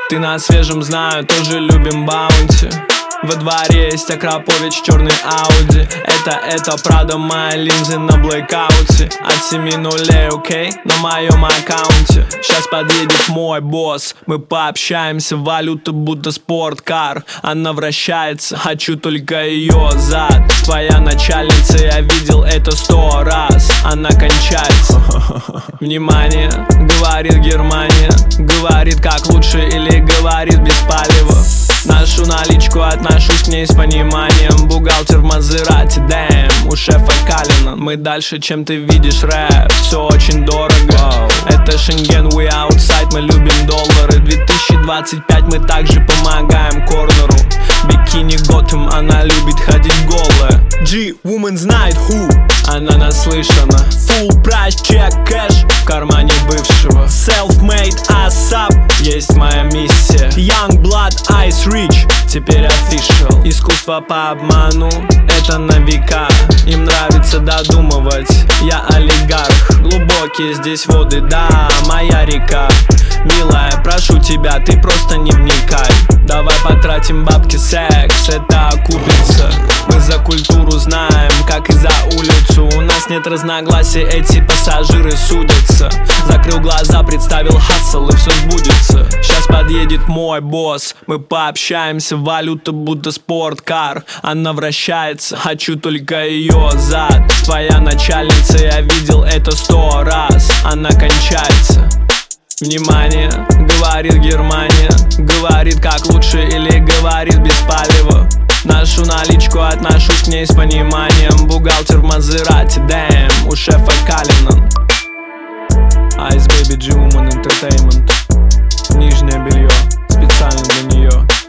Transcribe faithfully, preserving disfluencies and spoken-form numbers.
Ты на свежем, знаю, тоже любим баунти. Во дворе есть Акрапович, черный Ауди. Это, это, Прада, мои линзы на блэкауте. От семи нулей, окей, на моем аккаунте. Сейчас подъедет мой босс, мы пообщаемся. Валюта будто спорткар, она вращается. Хочу только ее зад. Твоя начальница, я видел это сто раз. Она кончается. Внимание, говорит Германия. Говорит как лучше или говорит без палева. Нашу наличку отношусь к ней с пониманием. Бухгалтер в Мазерати, дэм, у шефа Калина. Мы дальше, чем ты видишь рэп, все очень дорого. Wow. Это Шенген, we outside, мы любим доллары. две тысячи двадцать пять, мы также помогаем корнеру. Бикини Готэм, она любит ходить голая. G-Woman знает who, она наслышана. Full прайс, чек, кэш в кармане бывшего. Self-made, ASAP, есть моя миссия. Young Blood, Ice Rich, теперь official. Искусство по обману, это на века. Им нравится додумывать, я олигарх. Глубокие здесь воды, да, моя река. Милая, прошу тебя, ты просто не вникай. Давай потратим бабки, секс, это окупится. Мы за культуру знаем, как и за улицу. У нас нет разногласий, эти пассажиры судятся. Закрыл глаза, представил хассел, и все сбудется. Сейчас подъедет мой босс, мы пообщаемся. Валюта будто спорткар, она вращается. Хочу только ее зад. Твоя начальница, я видел это сто раз. Она кончается. Внимание, говорит Германия. Говорит как лучше или говорит без палева. Нашу наличку отношусь к ней с пониманием. Бухгалтер в Мазерати, дэм, у шефа Калина. Ice Baby, G-Woman Entertainment. Нижнее белье специально для нее.